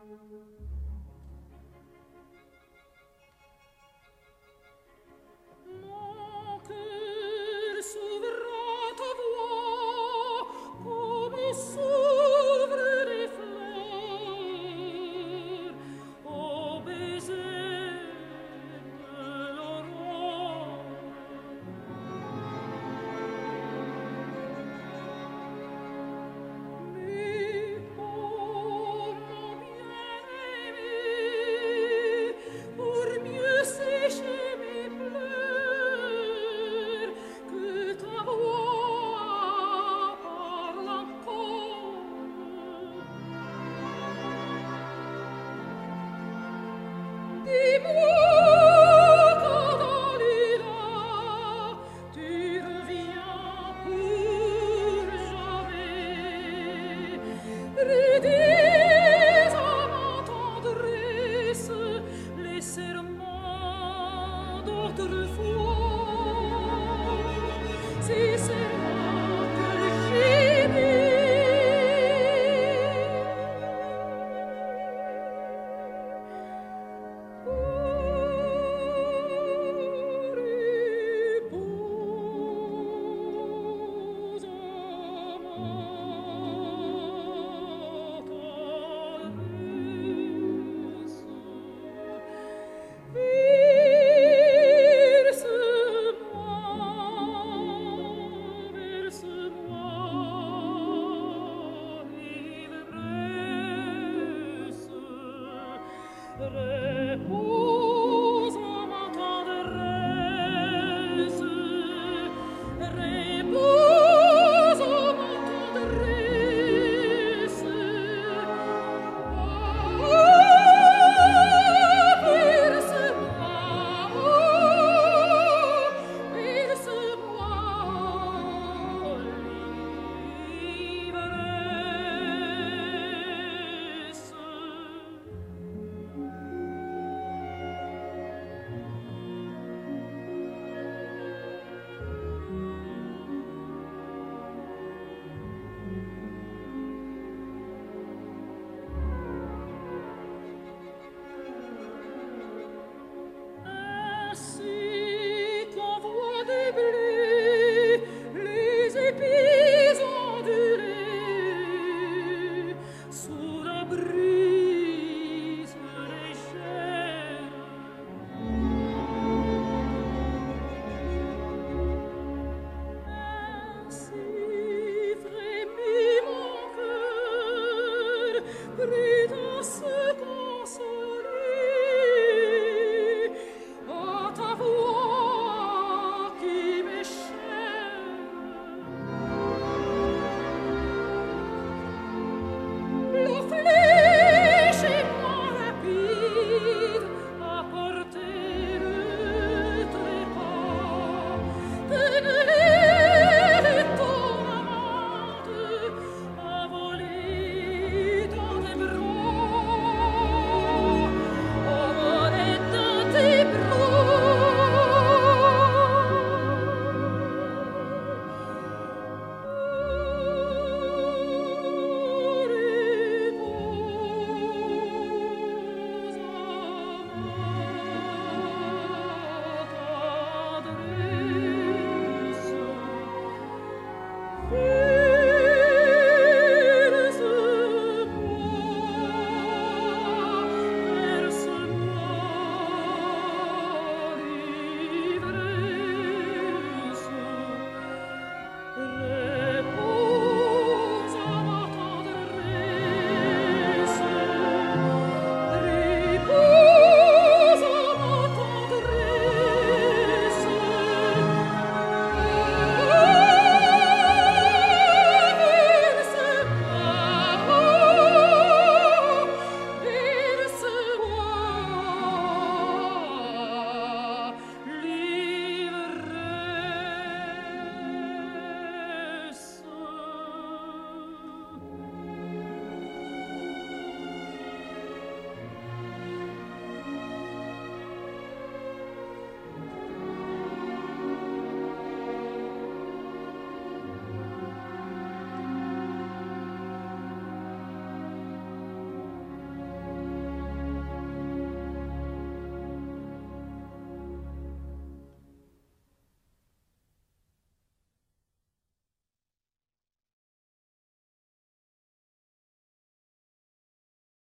Mon cœur s'ouvre à ta voix, comme s'ouvrent les fleurs au baiser de l'aurore. Mais, oh mon bien-aimé, pour mieux sécher mes pleurs, que ta voix parle encore. Dis-moi quand Dalila, tu reviens pour jamais. Redis à ma tendresse les serments d'autrefois, ces serments que j'aimais. Repose en ma tendresse, repose en ma tendresse. Berce-moi, l'ivresse. Ainsi qu'envoie des blés les épis ondulés sous la brise légère. Ainsi frémit mon cœur, prêt à se consoler à ta voix qui m'est chère. La flèche est moins rapide à porter le trépas que ne l'est ton amante à voler dans tes bras, à voler dans tes bras.